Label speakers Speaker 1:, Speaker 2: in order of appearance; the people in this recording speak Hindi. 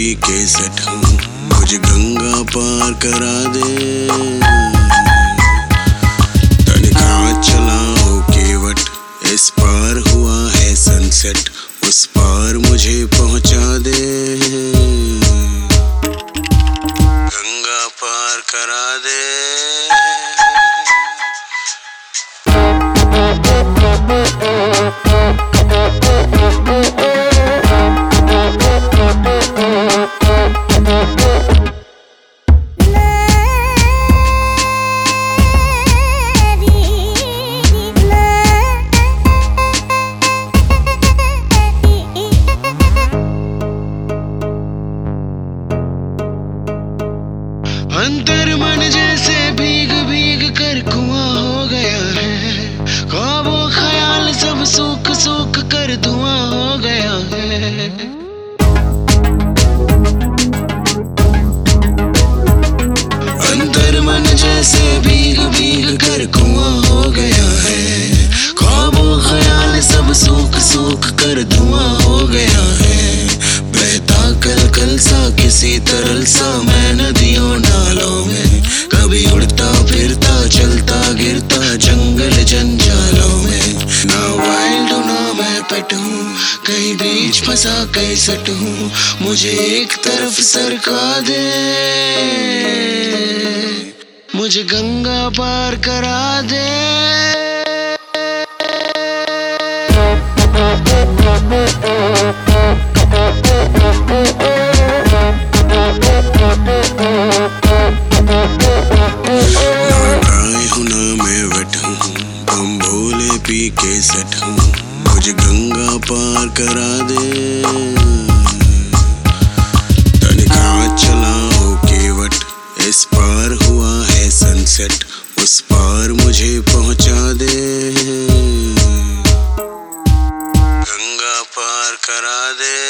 Speaker 1: पी के सेट हूँ, मुझे गंगा पार करा दे। तनिका चलाओ केवट, इस पार हुआ है सनसेट, उस पार मुझे पहुंचा दे। गंगा पार करा दे। अंतर मन जैसे भीग भीग कर कुआं हो गया है, ख्वाबों ख्याल सब सूख सूख कर धुआं हो गया है। अंतर मन जैसे भीग भीग कर कुआं हो गया है, ख्वाबों ख्याल सब सूख सूख कर धुआं हो गया है। बहता कल कल सा किसी तरल सा मैं नदियों नालों में, कभी उड़ता फिरता चलता गिरता जंगल जंजालों में। ना वाइल्ड हूँ ना मैं पेट हूँ, कहीं बीच फंसा कहीं सट हूँ, मुझे एक तरफ सरका दे। मुझे गंगा पार करा दे। हम भोले पी के सेट हूँ, मुझे गंगा पार करा दे। तनिका चलाओ केवट, इस पार हुआ है सनसेट, उस पार मुझे पहुंचा दे। गंगा पार करा दे।